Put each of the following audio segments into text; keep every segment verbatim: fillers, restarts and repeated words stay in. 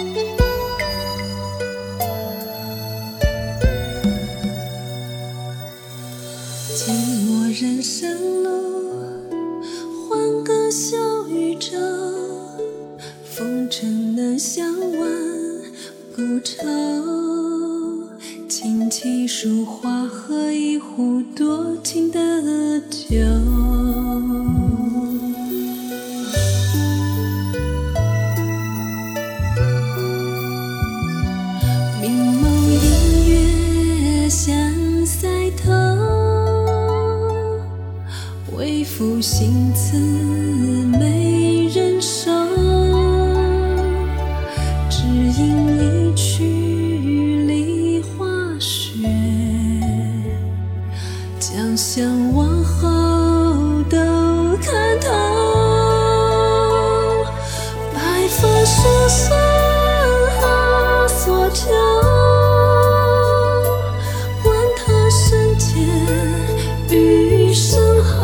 寂寞人生路，换个小宇宙，风尘能相挽不愁。琴棋书画喝一壶多情的酒，明眸映月相赛头，为赋新词没人收，只因一曲梨花雪，将相往后都看透。白发书生何所求，管他生前余生后，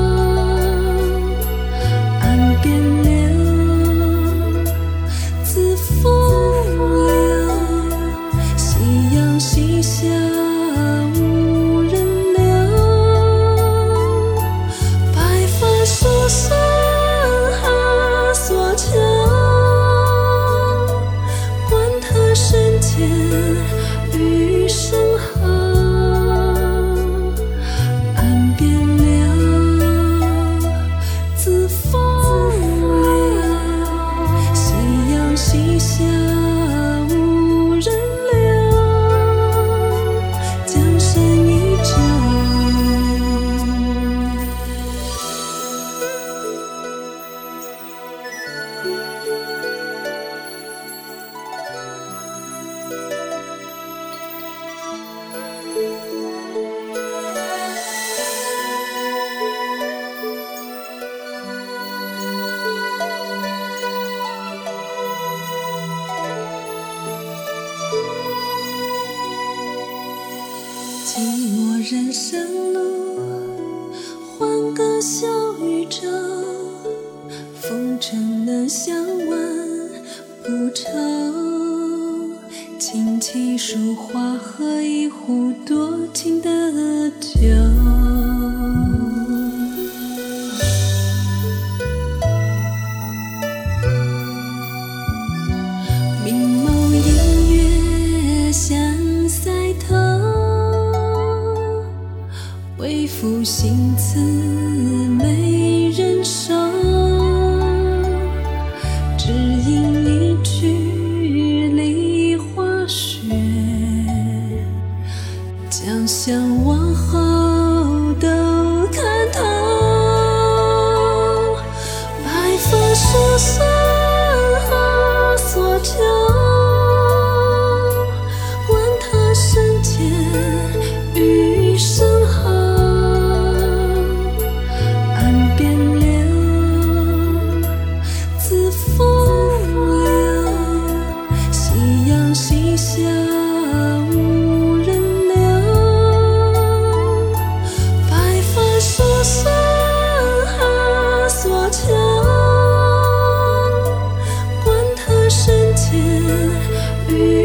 岸边柳，自风流，夕阳西下无人留。白发书生何所求，管他生前余生后，岸边柳，自风流，夕阳西下无人留，江山依旧。寂寞人生路，换个小宇宙，风尘能相挽不愁。琴棋书画喝一壶多情的酒，明眸映月相赛头，为赋新词没人收，只因一曲梨花雪，将相往后都看透。白发书生何所求，管他生前余生后，岸边柳，自风流，夕阳西下无人留。白发书生何所求，管他生前余